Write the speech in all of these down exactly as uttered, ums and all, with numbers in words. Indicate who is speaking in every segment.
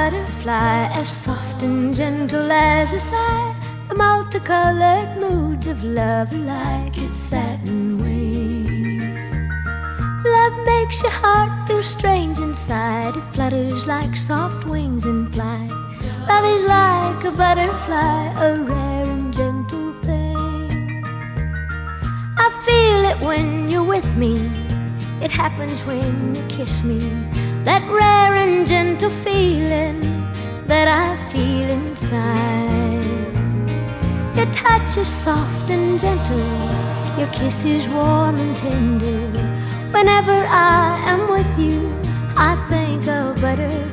Speaker 1: butterfly, as soft and gentle as a sigh. The multicolored moods of love are like its satin wings. Love makes your heart feel strange inside. It flutters like soft wings in flight. Love is like a butterfly, a rare and gentle thing. I feel it when you're with me. It happens when you kiss me. That rare and gentle feeling that I feel inside. Your touch is soft and gentle. Your kiss is warm and tender. Whenever I am with you, I think of butterflies.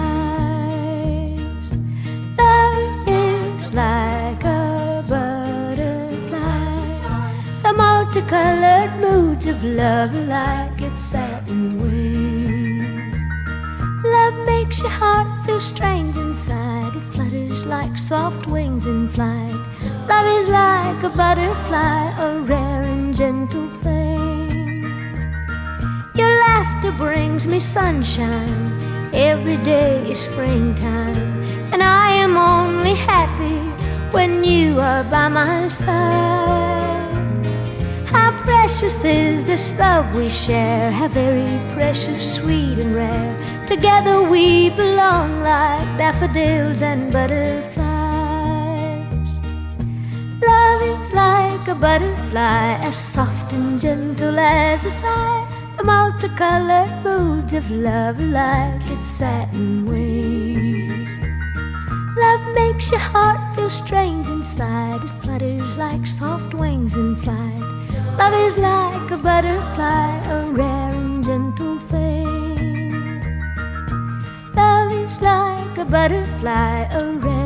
Speaker 1: Love is like a butterfly. The multicolored moods of love are like its satin wings. Love makes your heart feel strange inside. It flutters like soft wings in flight. Love is like a butterfly, a rare and gentle thing. Your laughter brings me sunshine. Every day is springtime. And I am only happy when you are by my side. How precious is this love we share. How very precious, sweet and rare. Together we belong like daffodils and butterflies. Love is like a butterfly, as soft and gentle as a sigh. The multicolored moods of love are like its satin wings. Love makes your heart feel strange inside. It flutters like soft wings in flight. Love is like a butterfly, a rare and gentle thing. Love is like a butterfly, a rare